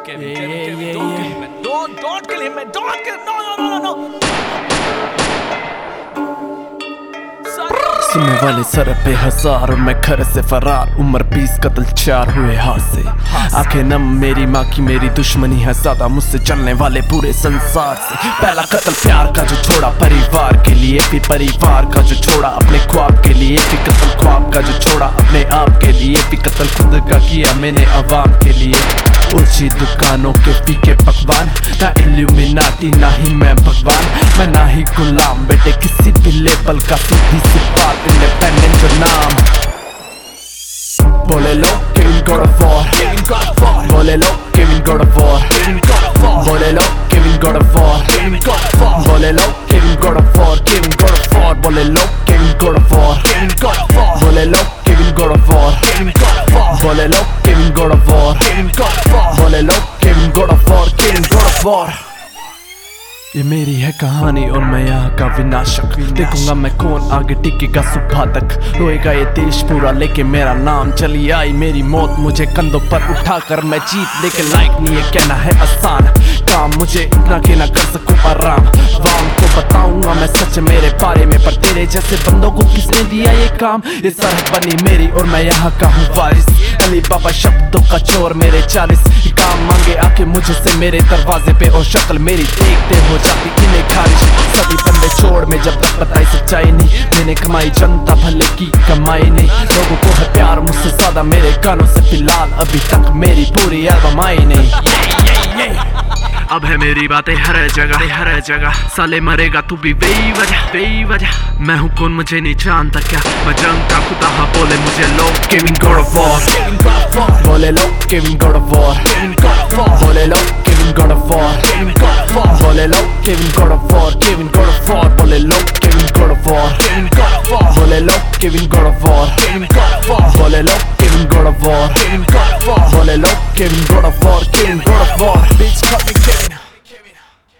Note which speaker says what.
Speaker 1: Don't kill him, man. Don't kill him. No.
Speaker 2: सुनने वाले sir पे हजार और मैं घर से फरार। उम्र 20 कत्ल 4 हुए हाथ से। आंखें नम मेरी माँ की, मेरी दुश्मनी है ज्यादा मुझसे चलने वाले पूरे संसार से। पहला कत्ल प्यार का जो छोड़ा परिवार के लिए, फिर परिवार का जो छोड़ा अपने ख्वाब के लिए, फिर कत्ल ख्वाब का जो छोड़ा अपने आप के लिए, फिर कत्ल खुद का किया मैंने अवाम के लिए। ऊंची दुकानों के फीके पकवान, ना इल्यूमिनाटी ना ही मैं भगवान, मैं ना ही गुलाम बेटे किसी भी लेबल का, सीधी सी बात इंडिपेंडेंट जो नाम। बोले लो केविन गॉड ऑफ वॉर, बोले लो केविन गॉड ऑफ वॉर, बोले लो केविन गॉड ऑफ वॉर, बोले लो Kevin god of war, Kevin god of war, बोले लो केविन गॉड ऑफ वॉर, बोले लो केविन गॉड ऑफ वॉर, बोले लो केविन गॉड ऑफ वॉर, बोले लो Kevin god of war, Kevin god of war. ये मेरी है कहानी और मैं यहाँ का विनाशक। देखूंगा मैं कौन आगे टिकेगा सुबह तक, रोएगा ये देश पूरा लेके मेरा नाम। चली आई मेरी मौत मुझे कंधों पर उठाकर, मैं जीत लेके लायक नहीं है कहना है आसान काम, मुझे इतना के ना कर सकूं आराम। वाम को बताऊंगा मैं सच मेरे बारे में, पर तेरे जैसे बंदों को किसने दिया ये काम। ये सरहद बनी मेरी और मैं यहाँ का हूँ वारिस, अली बाबा शब्दों का चोर मेरे 40। काम मांगे आके मुझे से मेरे दरवाजे पे, और शक्ल मेरी देखते हो जाती इन्हें खारिश। सभी बंदे छोड़ में जब तक बताई सच्चाई नहीं, मैंने कमाई जनता भले की कमाई नहीं। लोगों को है प्यार मुझसे ज्यादा मेरे गानों से, फिलहाल अभी तक मेरी पूरी एल्बम आई नहीं। अब है मेरी बातें हर जगह, साले मरेगा तू भी बेही वजह। मैं हूँ कौन मुझे नहीं जानता क्या, मैं जंग का खुदा हाँ बोले मुझे लोग केविन गॉड ऑफ वॉर, बोले लो केविन गॉड ऑफ वॉर, बोले लो केविन गॉड ऑफ वॉर, बोले लो Kevin god of war, Kevin god of war, बोले लो केविन गॉड ऑफ वॉर, बोले लो केविन गॉड ऑफ वॉर, बोले लो केविन गॉड ऑफ वॉर, बोले लो Kevin god of war, Kevin god of war.